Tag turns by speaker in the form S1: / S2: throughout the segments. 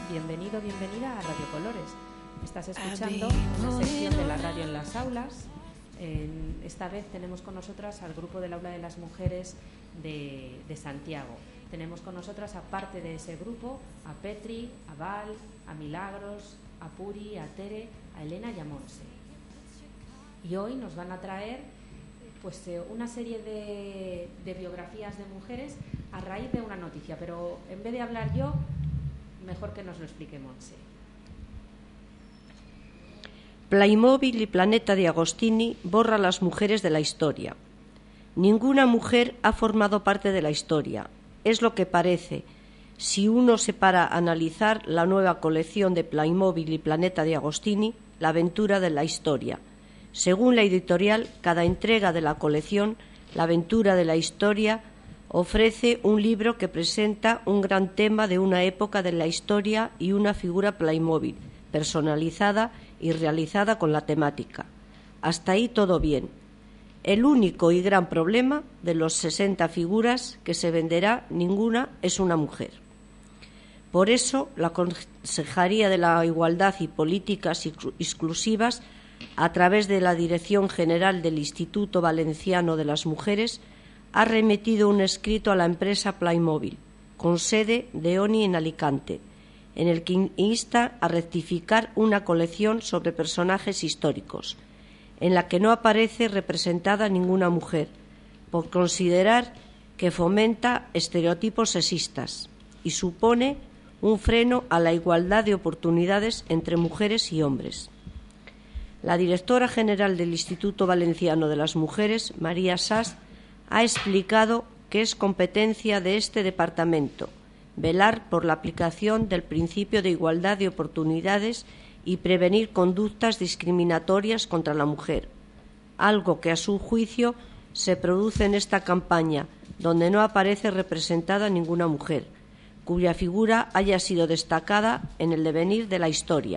S1: Bienvenido, bienvenida a Radio Colores. Estás escuchando una sección de la radio en las aulas. Esta vez tenemos con nosotras al grupo del Aula de las Mujeres de Santiago. Tenemos con nosotras, aparte de ese grupo, a Petri, a Val, a Milagros, a Puri, a Tere, a Elena y a Monse. Y hoy nos van a traer una serie de biografías de mujeres a raíz de una noticia, pero en vez de hablar yo, mejor que nos lo explique Monse.
S2: Playmobil y Planeta de Agostini borra a las mujeres de la historia. Ninguna mujer ha formado parte de la historia. Es lo que parece si uno se para a analizar la nueva colección de Playmobil y Planeta de Agostini, La aventura de la historia. Según la editorial, cada entrega de la colección, La aventura de la historia, ofrece un libro que presenta un gran tema de una época de la historia y una figura Playmobil, personalizada y realizada con la temática. Hasta ahí todo bien. El único y gran problema de los 60 figuras que se venderá, ninguna es una mujer. Por eso, la Consejería de la Igualdad y Políticas Exclusivas, a través de la Dirección General del Instituto Valenciano de las Mujeres, ha remitido un escrito a la empresa Playmobil, con sede de ONI en Alicante, en el que insta a rectificar una colección sobre personajes históricos, en la que no aparece representada ninguna mujer, por considerar que fomenta estereotipos sexistas y supone un freno a la igualdad de oportunidades entre mujeres y hombres. La directora general del Instituto Valenciano de las Mujeres, María Sas, ha explicado que es competencia de este departamento velar por la aplicación del principio de igualdad de oportunidades y prevenir conductas discriminatorias contra la mujer, algo que a su juicio se produce en esta campaña, donde no aparece representada ninguna mujer, cuya figura haya sido destacada en el devenir de la historia.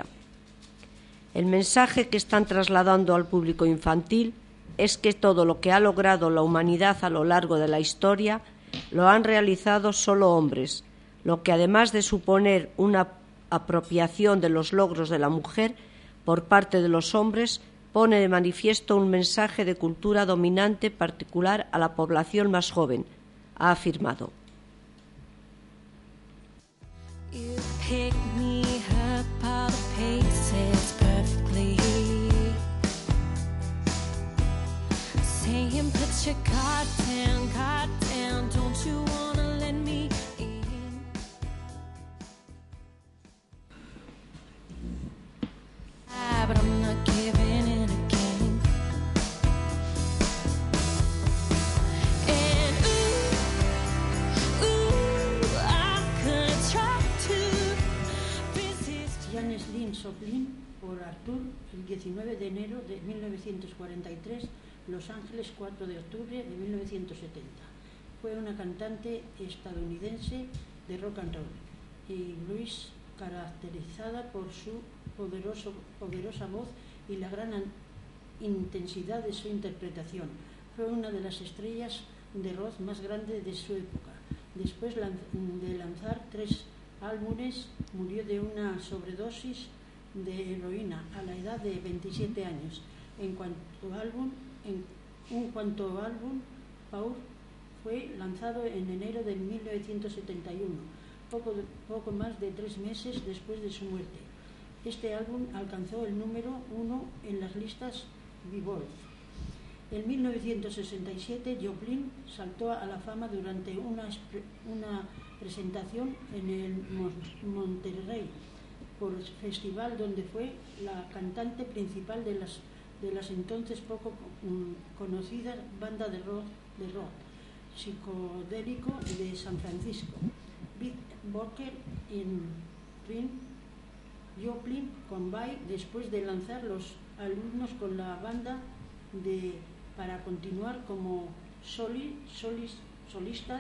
S2: El mensaje que están trasladando al público infantil es que todo lo que ha logrado la humanidad a lo largo de la historia lo han realizado solo hombres, lo que además de suponer una apropiación de los logros de la mujer por parte de los hombres, pone de manifiesto un mensaje de cultura dominante particular a la población más joven, ha afirmado.
S3: But I'm not giving in again. And I could try to resist.
S4: Janis Lynn Joplin por Arthur, el 19 de enero de 1943, Los Ángeles, 4 de octubre de 1970. Fue una cantante estadounidense de rock and roll y blues, caracterizada por su poderosa voz y la gran intensidad de su interpretación. Fue una de las estrellas de rock más grandes de su época. Después de lanzar 3 álbumes, murió de una sobredosis de heroína a la edad de 27 años. En cuanto álbum, Paul fue lanzado en enero de 1971, poco más de 3 meses después de su muerte. Este álbum alcanzó el número 1 en las listas Billboard. En 1967, Joplin saltó a la fama durante una presentación en el Monterrey Festival, donde fue la cantante principal de las entonces poco conocidas bandas de rock psicodélico de San Francisco, Big Booker y Ring Joplin Combine, después de lanzar los alumnos con la banda para continuar como solistas.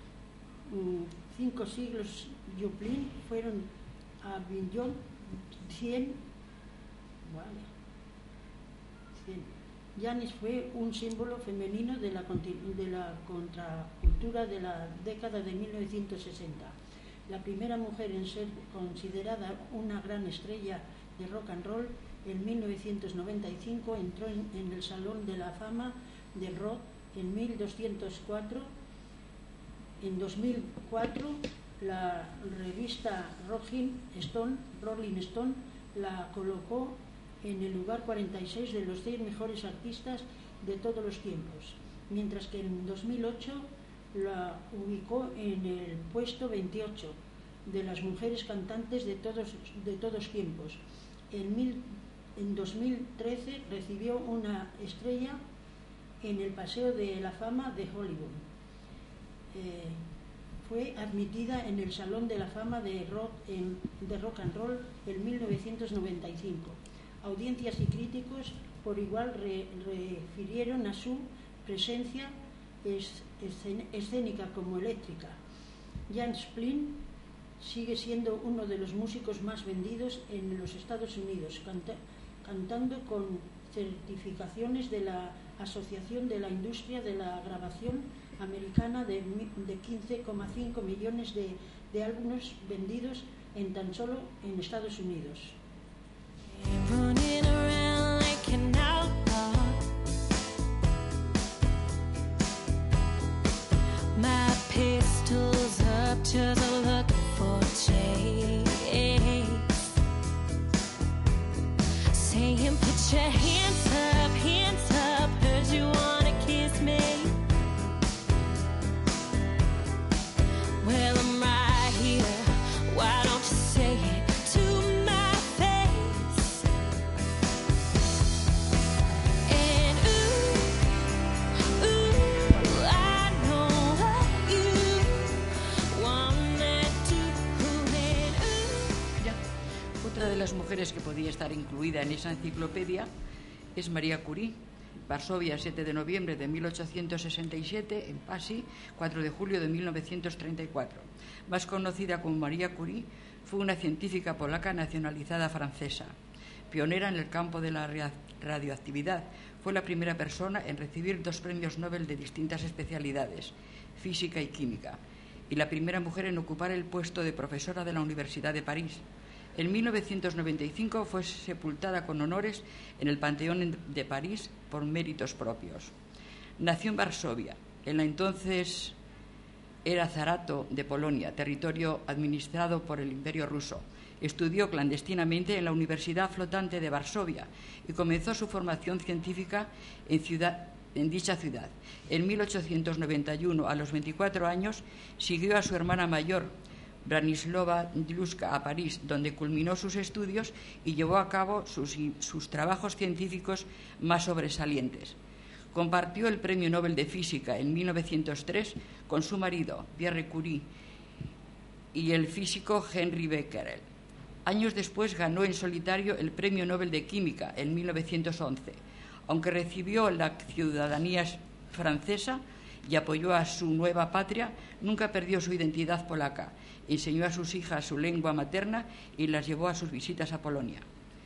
S4: 5 siglos Joplin fueron a Billboard 100. Janis fue un símbolo femenino de la contracultura de la década de 1960. la primera mujer en ser considerada una gran estrella de rock and roll, en 1995 entró en el Salón de la Fama del Rock. En 1204, en 2004, la revista Rolling Stone la colocó en el lugar 46 de los 100 mejores artistas de todos los tiempos, mientras que en 2008 la ubicó en el puesto 28 de las mujeres cantantes de todos tiempos. En 2013 recibió una estrella en el Paseo de la Fama de Hollywood. Fue admitida en el Salón de la Fama de Rock and Roll en 1995. Audiencias y críticos por igual refirieron a su presencia escénica como eléctrica. Jan Splin sigue siendo uno de los músicos más vendidos en los Estados Unidos, cantando con certificaciones de la Asociación de la Industria de la Grabación Americana de 15,5 millones de álbumes vendidos en tan solo en Estados Unidos.
S3: Running around like an outlaw. My pistol's up, just looking for chase. Saying, put your hands up, heard you wanna kiss me. Well, I'm right here, why don't you say it to my face? And ooh, I know what you wanna do. And ooh.
S5: Ya. Otra de las mujeres que podía estar incluida en esa enciclopedia es María Curie. Varsovia, 7 de noviembre de 1867, en Passy, 4 de julio de 1934. Más conocida como María Curie, fue una científica polaca nacionalizada francesa. Pionera en el campo de la radioactividad, fue la primera persona en recibir 2 premios Nobel de distintas especialidades, física y química, y la primera mujer en ocupar el puesto de profesora de la Universidad de París. En 1995 fue sepultada con honores en el Panteón de París por méritos propios. Nació en Varsovia, en la entonces era Zarato de Polonia, territorio administrado por el Imperio Ruso. Estudió clandestinamente en la Universidad Flotante de Varsovia y comenzó su formación científica en dicha ciudad. En 1891, a los 24 años, siguió a su hermana mayor, Branislava Dluska, a París, donde culminó sus estudios y llevó a cabo sus trabajos científicos más sobresalientes. Compartió el Premio Nobel de Física en 1903 con su marido, Pierre Curie, y el físico Henri Becquerel. Años después ganó en solitario el Premio Nobel de Química en 1911. Aunque recibió la ciudadanía francesa y apoyó a su nueva patria, nunca perdió su identidad polaca. Enseñó a sus hijas su lengua materna y las llevó a sus visitas a Polonia.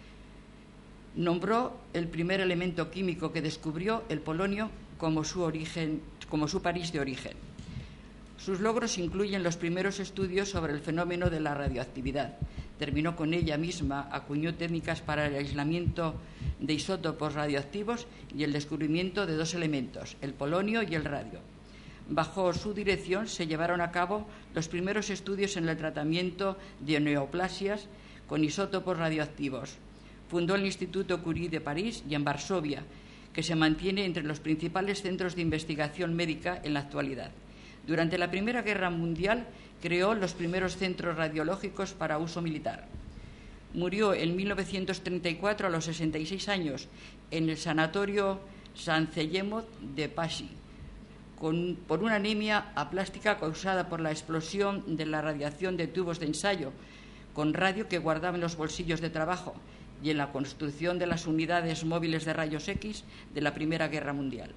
S5: Nombró el primer elemento químico que descubrió, el polonio, como su París de origen. Sus logros incluyen los primeros estudios sobre el fenómeno de la radioactividad. Terminó con ella misma, acuñó técnicas para el aislamiento de isótopos radioactivos y el descubrimiento de 2 elementos, el polonio y el radio. Bajo su dirección se llevaron a cabo los primeros estudios en el tratamiento de neoplasias con isótopos radioactivos. Fundó el Instituto Curie de París y en Varsovia, que se mantiene entre los principales centros de investigación médica en la actualidad. Durante la Primera Guerra Mundial creó los primeros centros radiológicos para uso militar. Murió en 1934 a los 66 años en el Sanatorio San Zeyemot de Passy, por una anemia aplástica causada por la explosión de la radiación de tubos de ensayo con radio que guardaba en los bolsillos de trabajo y en la construcción de las unidades móviles de rayos X de la Primera Guerra Mundial.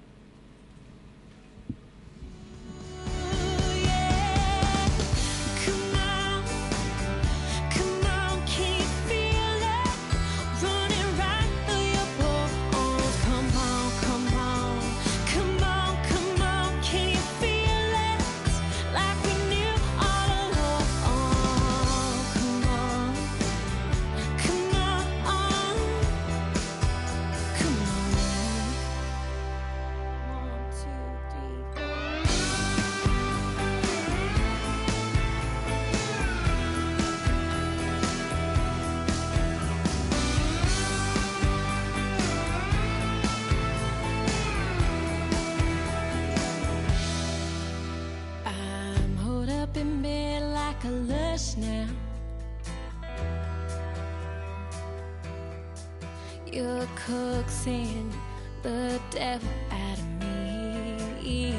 S3: You're coaxing the devil out of me.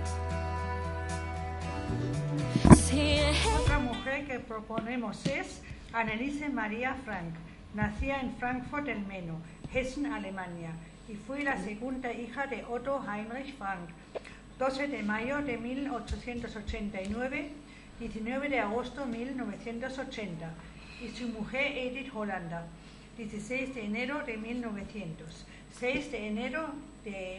S6: Otra mujer que proponemos es Anneliese Maria Frank. Nacida en Frankfurt del Meno, Hessen, Alemania, y fue la segunda hija de Otto Heinrich Frank. 12 de mayo de 1889, 19 de agosto de 1980, y su mujer Edith Hollander, 16 de enero de 1900, 6 de enero de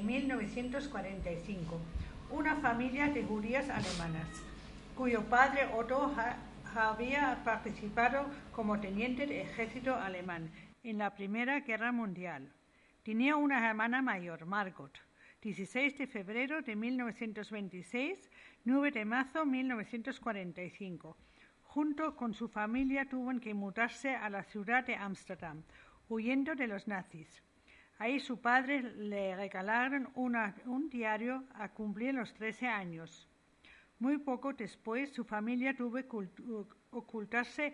S6: 1945. Una familia de judías alemanas, cuyo padre Otto había participado como teniente de ejército alemán en la Primera Guerra Mundial. Tenía una hermana mayor, Margot, 16 de febrero de 1926, 9 de marzo de 1945. Junto con su familia tuvieron que mudarse a la ciudad de Ámsterdam, huyendo de los nazis. Ahí su padre le regalaron un diario a cumplir los 13 años. Muy poco después, su familia tuvo que ocultarse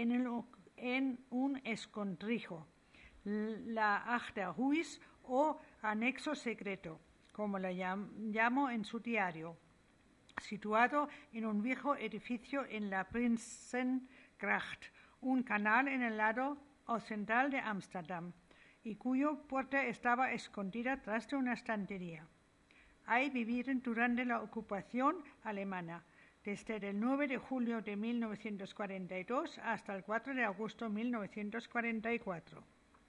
S6: en un escondrijo, la Achterhuis o anexo secreto, como lo llamó en su diario, situado en un viejo edificio en la Prinsengracht, un canal en el lado occidental de Ámsterdam, y cuya puerta estaba escondida tras de una estantería. Ahí vivieron durante la ocupación alemana, desde el 9 de julio de 1942 hasta el 4 de agosto de 1944.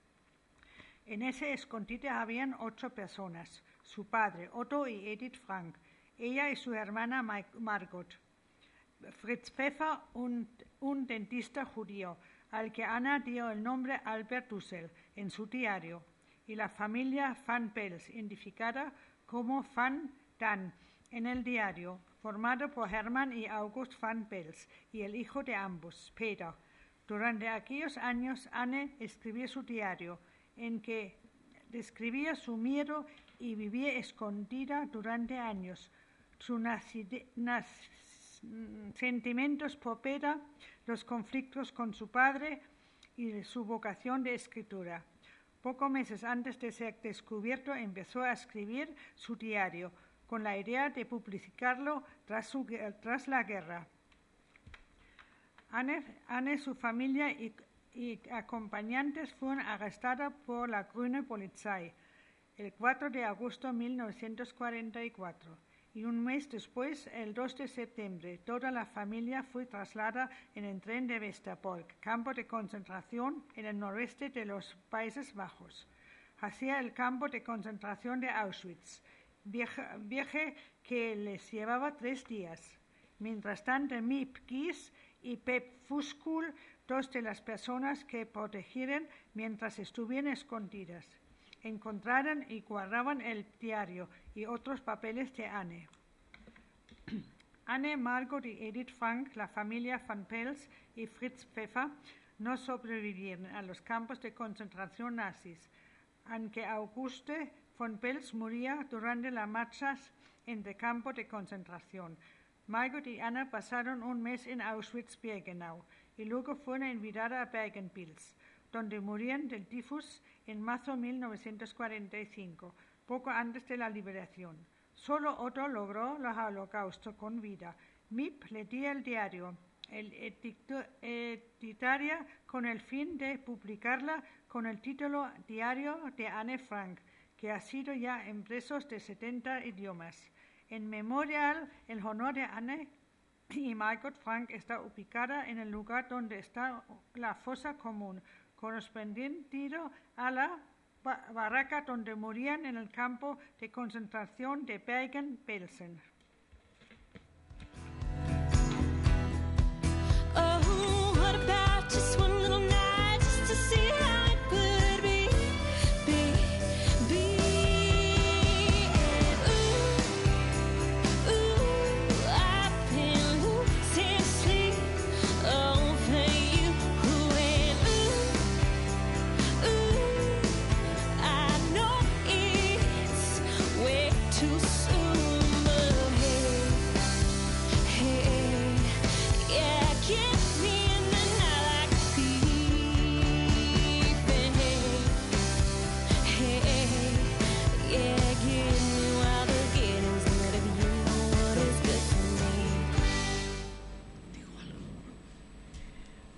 S6: En ese escondite habían 8 personas, su padre, Otto y Edith Frank, ella y su hermana Margot, Fritz Pfeffer, un dentista judío, al que Anna dio el nombre Albert Dussel en su diario, y la familia Van Pels, identificada como Van Dan en el diario, formado por Hermann y August Van Pels y el hijo de ambos, Peter. Durante aquellos años, Anne escribió su diario, en que describía su miedo y vivía escondida durante años, sus sentimientos por Peter, los conflictos con su padre y su vocación de escritura. Pocos meses antes de ser descubierto, empezó a escribir su diario, con la idea de publicarlo tras la guerra. Anne, su familia y acompañantes fueron arrestados por la Grüne Polizei el 4 de agosto de 1944. Y un mes después, el 2 de septiembre, toda la familia fue trasladada en el tren de Westerbork, campo de concentración en el noroeste de los Países Bajos, hacia el campo de concentración de Auschwitz, viaje que les llevaba 3 días. Mientras tanto, Miep Gies y Pep Fuskul, 2 de las personas que protegieron mientras estuvieron escondidas, encontraron y guardaban el diario y otros papeles de Anne. Anne, Margot y Edith Frank, la familia Van Pels y Fritz Pfeffer no sobrevivieron a los campos de concentración nazis, aunque Auguste von Pels moría durante las marchas entre campos de concentración. Margot y Anna pasaron un mes en Auschwitz-Birkenau y luego fueron enviadas a Bergen-Belsen, donde murieron del tifus en marzo de 1945, poco antes de la liberación. Solo Otto logró el holocausto con vida. Miep le dio el diario, el editaría con el fin de publicarla con el título Diario de Anne Frank, que ha sido ya impreso de 70 idiomas. En memorial, el honor de Anne y Margot Frank está ubicada en el lugar donde está la fosa común, correspondiente a la barraca donde morían en el campo de concentración de Bergen-Belsen.
S3: Oh, what about just one little night just to see how it could be. And ooh, I've been losing sleep over you. And ooh, I know it's way too soon, but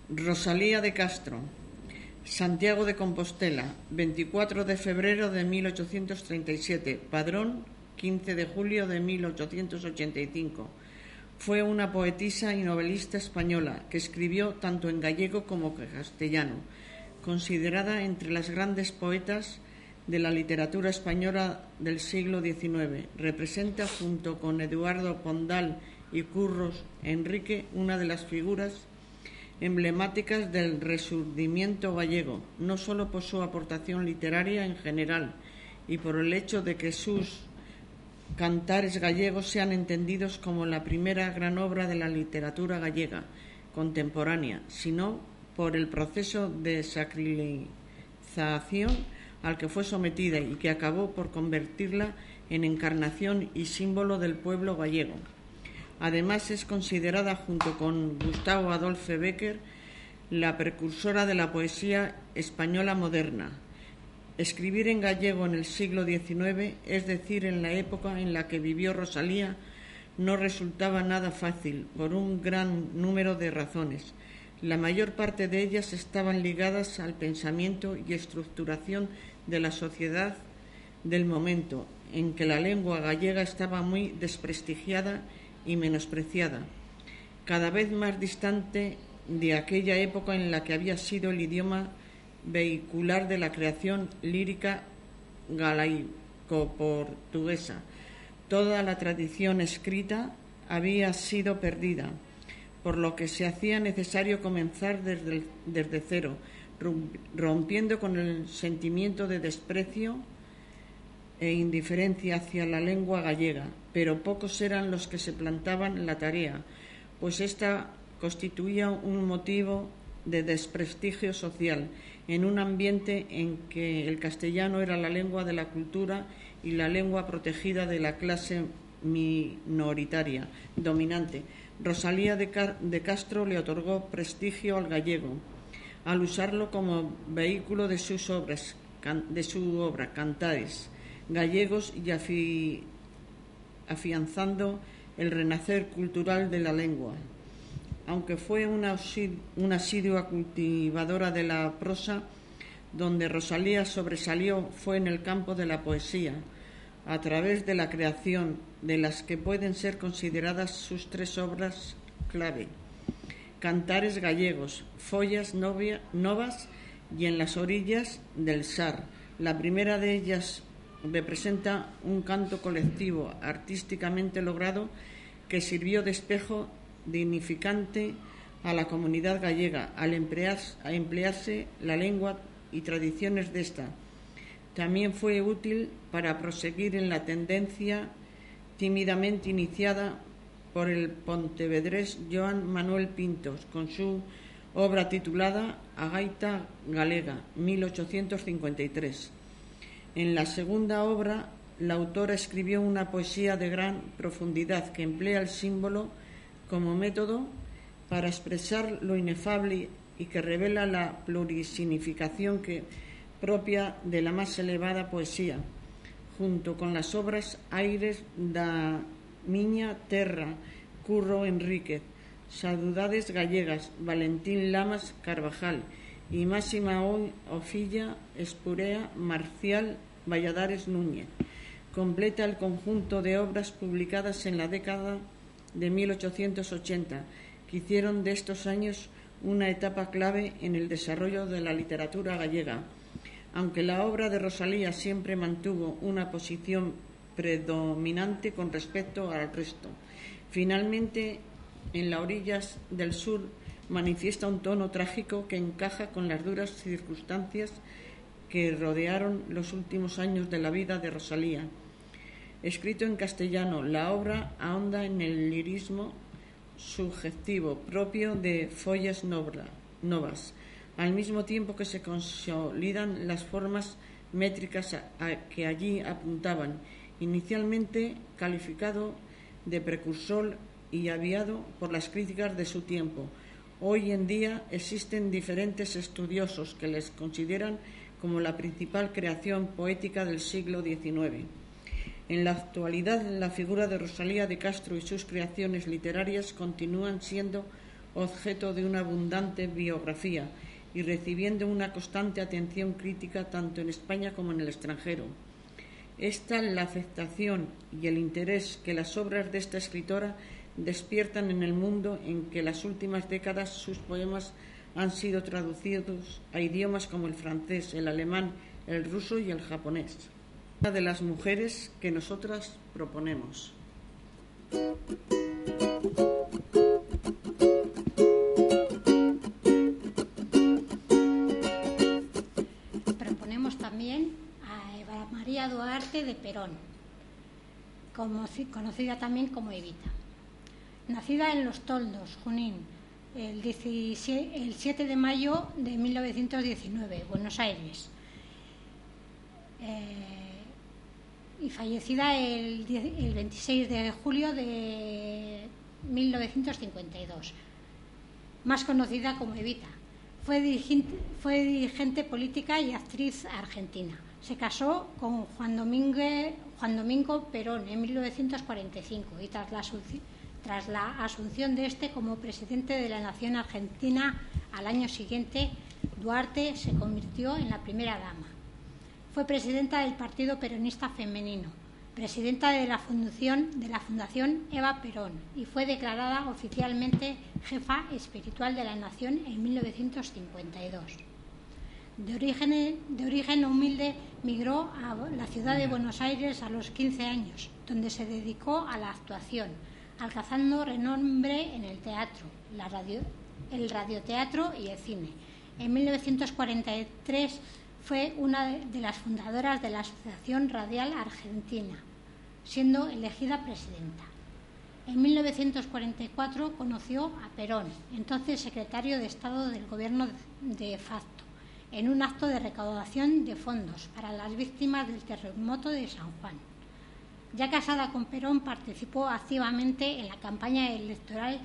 S7: Rosalía de Castro, Santiago de Compostela, 24 de febrero de 1837, padrón 15 de julio de 1885. Fue una poetisa y novelista española que escribió tanto en gallego como en castellano, considerada entre las grandes poetas de la literatura española del siglo XIX. Representa, junto con Eduardo Pondal y Curros Enrique, una de las figuras emblemáticas del Resurgimiento gallego, no solo por su aportación literaria en general y por el hecho de que sus cantares gallegos sean entendidos como la primera gran obra de la literatura gallega contemporánea, sino por el proceso de sacralización al que fue sometida y que acabó por convertirla en encarnación y símbolo del pueblo gallego. Además, es considerada, junto con Gustavo Adolfo Bécquer, la precursora de la poesía española moderna. Escribir en gallego en el siglo XIX, es decir, en la época en la que vivió Rosalía, no resultaba nada fácil, por un gran número de razones. La mayor parte de ellas estaban ligadas al pensamiento y estructuración de la sociedad del momento, en que la lengua gallega estaba muy desprestigiada y menospreciada, cada vez más distante de aquella época en la que había sido el idioma vehicular de la creación lírica galaico-portuguesa. Toda la tradición escrita había sido perdida, por lo que se hacía necesario comenzar desde cero, rompiendo con el sentimiento de desprecio e indiferencia hacia la lengua gallega, pero pocos eran los que se plantaban la tarea, pues ésta constituía un motivo de desprestigio social en un ambiente en que el castellano era la lengua de la cultura y la lengua protegida de la clase minoritaria dominante. Rosalía de Castro le otorgó prestigio al gallego al usarlo como vehículo de sus obras, de su obra Cantares gallegos, y afianzando el renacer cultural de la lengua. Aunque fue una asidua cultivadora de la prosa, donde Rosalía sobresalió fue en el campo de la poesía, a través de la creación de las que pueden ser consideradas sus tres obras clave: Cantares gallegos, Follas novas y En las orillas del Sar. La primera de ellas representa un canto colectivo artísticamente logrado que sirvió de espejo dignificante a la comunidad gallega al emplearse la lengua y tradiciones de esta. También fue útil para proseguir en la tendencia tímidamente iniciada por el pontevedrés Joan Manuel Pintos con su obra titulada A gaita galega, 1853. En la segunda obra, la autora escribió una poesía de gran profundidad que emplea el símbolo como método para expresar lo inefable y que revela la plurisignificación propia de la más elevada poesía, junto con las obras Aires da miña terra, Curro Enríquez, Saudades gallegas, Valentín Lamas Carvajal y Máxima Ofilla Espurea Marcial Valladares Núñez. Completa el conjunto de obras publicadas en la década de 1880, que hicieron de estos años una etapa clave en el desarrollo de la literatura gallega. Aunque la obra de Rosalía siempre mantuvo una posición predominante con respecto al resto, finalmente, en las orillas del sur, manifiesta un tono trágico que encaja con las duras circunstancias que rodearon los últimos años de la vida de Rosalía. Escrito en castellano, la obra ahonda en el lirismo subjetivo propio de Follas novas, al mismo tiempo que se consolidan las formas métricas que allí apuntaban, inicialmente calificado de precursor y aviado por las críticas de su tiempo. Hoy en día existen diferentes estudiosos que les consideran como la principal creación poética del siglo XIX. En la actualidad, la figura de Rosalía de Castro y sus creaciones literarias continúan siendo objeto de una abundante biografía y recibiendo una constante atención crítica tanto en España como en el extranjero. Esta la aceptación y el interés que las obras de esta escritora despiertan en el mundo en que las últimas décadas sus poemas han sido traducidos a idiomas como el francés, el alemán, el ruso y el japonés. Una de las mujeres que nosotras proponemos.
S8: Proponemos también a Eva María Duarte de Perón, conocida también como Evita. Nacida en Los Toldos, Junín, el 7 de mayo de 1919, Buenos Aires, y fallecida el 26 de julio de 1952, más conocida como Evita. Fue dirigente política y actriz argentina. Se casó con Juan Domingo Perón en 1945 y tras la asunción de este como presidente de la Nación Argentina al año siguiente, Duarte se convirtió en la primera dama. Fue presidenta del Partido Peronista Femenino, presidenta de la Fundación Eva Perón y fue declarada oficialmente jefa espiritual de la Nación en 1952. De origen humilde, migró a la ciudad de Buenos Aires a los 15 años, donde se dedicó a la actuación, alcanzando renombre en el teatro, el radioteatro y el cine. En 1943 fue una de las fundadoras de la Asociación Radial Argentina, siendo elegida presidenta. En 1944 conoció a Perón, entonces secretario de Estado del Gobierno de facto, en un acto de recaudación de fondos para las víctimas del terremoto de San Juan. Ya casada con Perón, participó activamente en la campaña electoral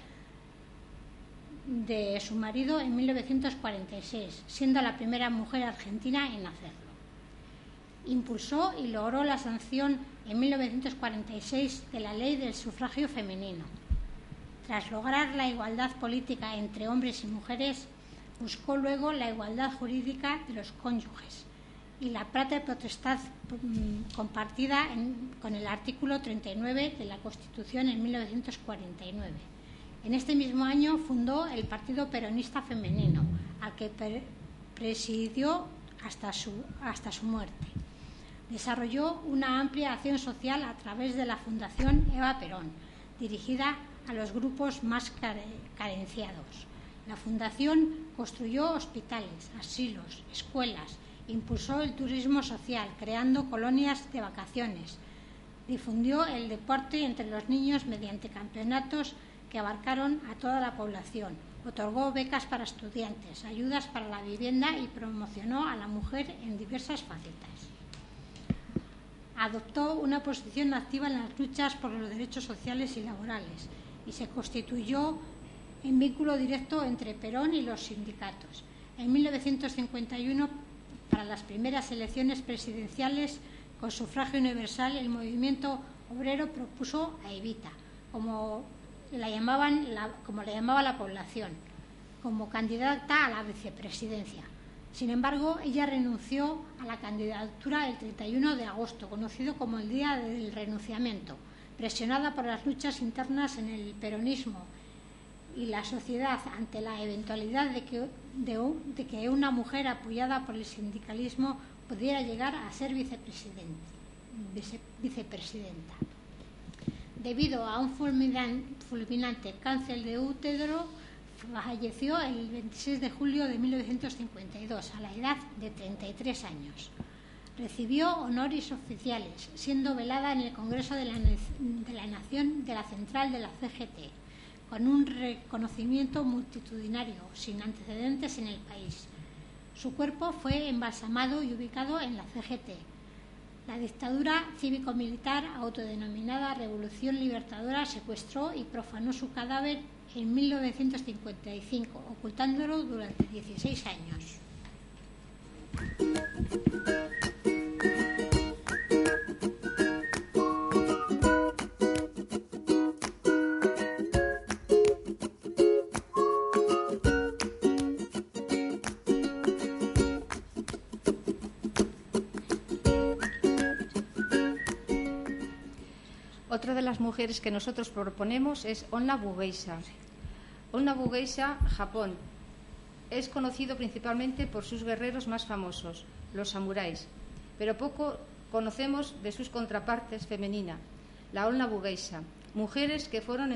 S8: de su marido en 1946, siendo la primera mujer argentina en hacerlo. Impulsó y logró la sanción en 1946 de la Ley del Sufragio Femenino. Tras lograr la igualdad política entre hombres y mujeres, buscó luego la igualdad jurídica de los cónyuges y la patria potestad compartida con el artículo 39 de la Constitución en 1949. En este mismo año fundó el Partido Peronista Femenino, al que presidió hasta su muerte. Desarrolló una amplia acción social a través de la Fundación Eva Perón, dirigida a los grupos más carenciados. La Fundación construyó hospitales, asilos, escuelas, impulsó el turismo social, creando colonias de vacaciones, difundió el deporte entre los niños mediante campeonatos que abarcaron a toda la población, otorgó becas para estudiantes, ayudas para la vivienda y promocionó a la mujer en diversas facetas. Adoptó una posición activa en las luchas por los derechos sociales y laborales y se constituyó en vínculo directo entre Perón y los sindicatos. En 1951, para las primeras elecciones presidenciales con sufragio universal, el movimiento obrero propuso a Evita, como la llamaba la población, como candidata a la vicepresidencia. Sin embargo, ella renunció a la candidatura el 31 de agosto, conocido como el Día del Renunciamiento, presionada por las luchas internas en el peronismo y la sociedad ante la eventualidad de que una mujer apoyada por el sindicalismo pudiera llegar a ser vicepresidenta. Debido a un fulminante cáncer de útero, falleció el 26 de julio de 1952 a la edad de 33 años. Recibió honores oficiales, siendo velada en el Congreso de la Nación de la Central de la CGT, con un reconocimiento multitudinario sin antecedentes en el país. Su cuerpo fue embalsamado y ubicado en la CGT. La dictadura cívico-militar autodenominada Revolución Libertadora secuestró y profanó su cadáver en 1955, ocultándolo durante 16 años.
S9: otra de las mujeres que nosotros proponemos es Onnabu Geisha. Onnabu Geisha, Japón. Es conocido principalmente por sus guerreros más famosos, los samuráis, pero poco conocemos de sus contrapartes femeninas, la Onnabu Geisha, mujeres que fueron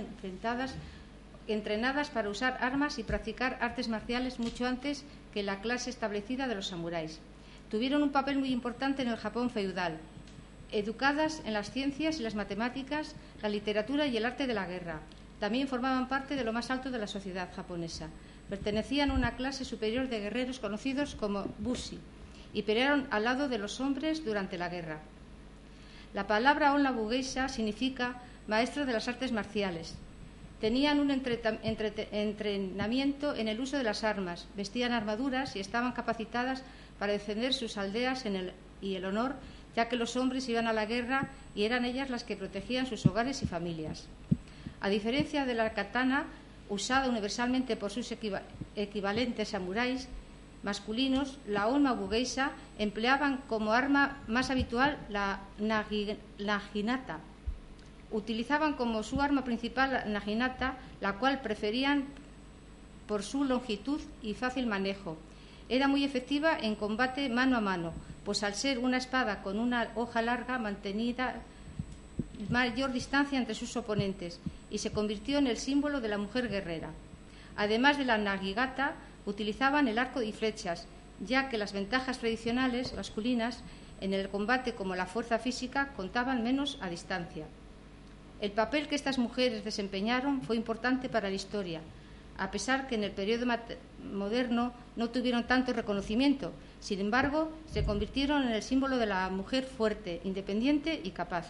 S9: entrenadas para usar armas y practicar artes marciales mucho antes que la clase establecida de los samuráis. Tuvieron un papel muy importante en el Japón feudal, educadas en las ciencias y las matemáticas, la literatura y el arte de la guerra. También formaban parte de lo más alto de la sociedad japonesa. Pertenecían a una clase superior de guerreros conocidos como bushi y pelearon al lado de los hombres durante la guerra. La palabra Onnabu Geisha significa maestro de las artes marciales. Tenían un entrenamiento en el uso de las armas, vestían armaduras y estaban capacitadas para defender sus aldeas y el honor, ya que los hombres iban a la guerra y eran ellas las que protegían sus hogares y familias. A diferencia de la katana, usada universalmente por sus equivalentes samuráis masculinos, la Onnabu Geisha empleaban como arma más habitual la naginata. Utilizaban como su arma principal la naginata, la cual preferían por su longitud y fácil manejo. Era muy efectiva en combate mano a mano, pues al ser una espada con una hoja larga mantenía mayor distancia entre sus oponentes y se convirtió en el símbolo de la mujer guerrera. Además de la nagigata, utilizaban el arco y flechas, ya que las ventajas tradicionales masculinas en el combate, como la fuerza física, contaban menos a distancia. El papel que estas mujeres desempeñaron fue importante para la historia, a pesar que en el periodo moderno no tuvieron tanto reconocimiento. Sin embargo, se convirtieron en el símbolo de la mujer fuerte, independiente y capaz.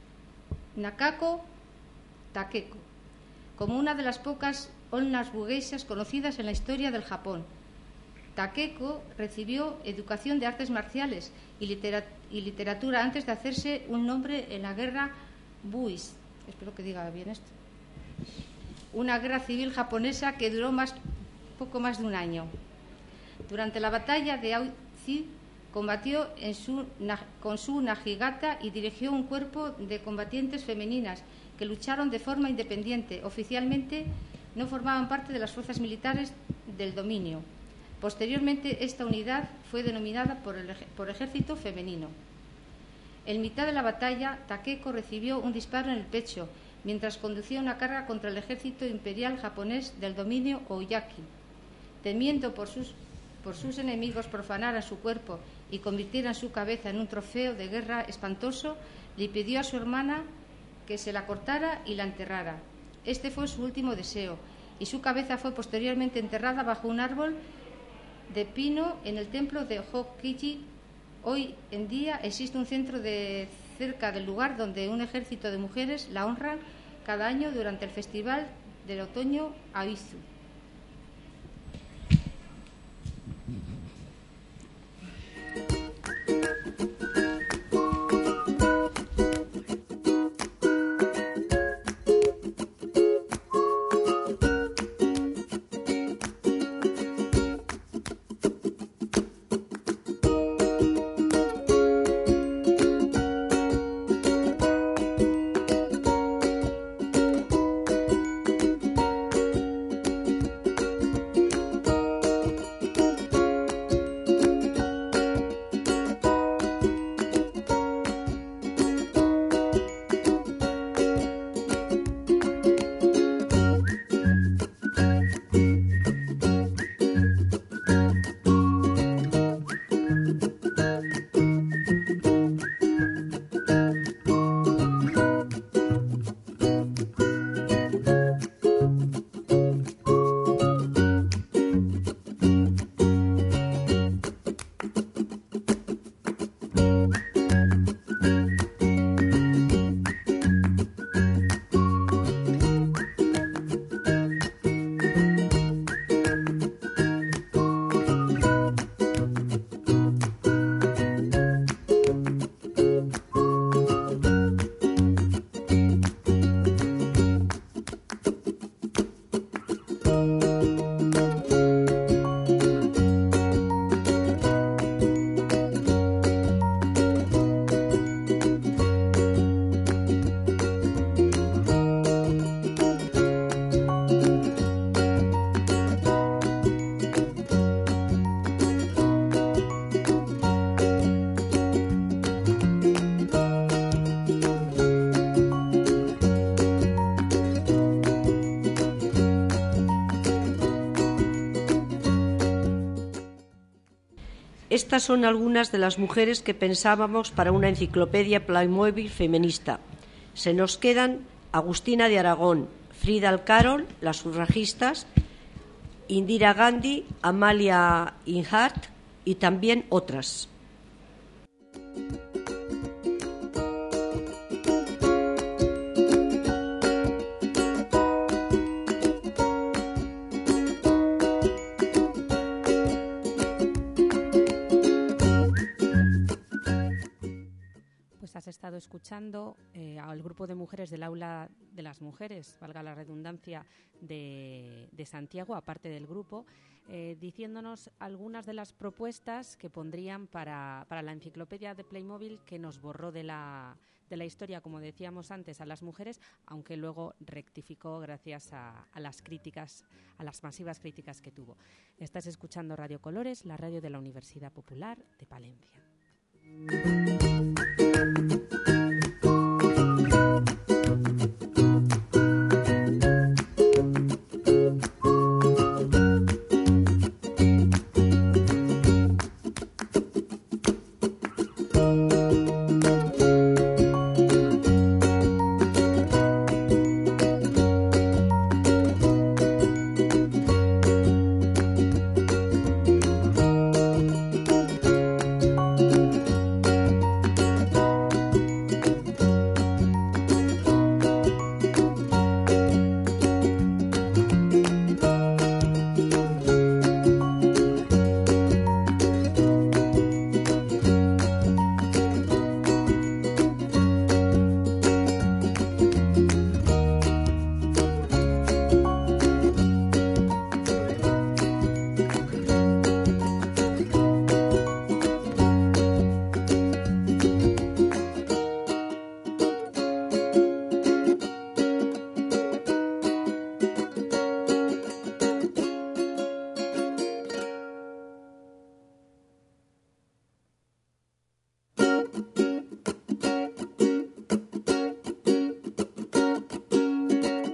S9: Nakako Takeko, como una de las pocas Onnabu Geishas conocidas en la historia del Japón. Takeko recibió educación de artes marciales y literatura antes de hacerse un nombre en la guerra Buis. Espero que diga bien esto. Una guerra civil japonesa que duró poco más de un año. Durante la batalla de Aoizi combatió con su nagigata y dirigió un cuerpo de combatientes femeninas que lucharon de forma independiente. Oficialmente no formaban parte de las fuerzas militares del dominio. Posteriormente, esta unidad fue denominada por ejército femenino. En mitad de la batalla, Takeko recibió un disparo en el pecho mientras conducía una carga contra el ejército imperial japonés del dominio Oyaki. Temiendo por sus enemigos profanaran su cuerpo y convirtieran su cabeza en un trofeo de guerra espantoso, le pidió a su hermana que se la cortara y la enterrara. Este fue su último deseo, y su cabeza fue posteriormente enterrada bajo un árbol de pino en el templo de Hokiji. Hoy en día existe un centro cerca del lugar donde un ejército de mujeres la honran cada año durante el festival del otoño Aizu.
S2: Estas son algunas de las mujeres que pensábamos para una enciclopedia Playmobil feminista. Se nos quedan Agustina de Aragón, Frida Alcarol, las sufragistas, Indira Gandhi, Amalia Earhart y también otras.
S1: Has estado escuchando al grupo de mujeres del Aula de las Mujeres, valga la redundancia, de Santiago, aparte del grupo, diciéndonos algunas de las propuestas que pondrían para la enciclopedia de Playmobil, que nos borró de la historia, como decíamos antes, a las mujeres, aunque luego rectificó gracias a las críticas, a las masivas críticas que tuvo. Estás escuchando Radio Colores, la radio de la Universidad Popular de Palencia.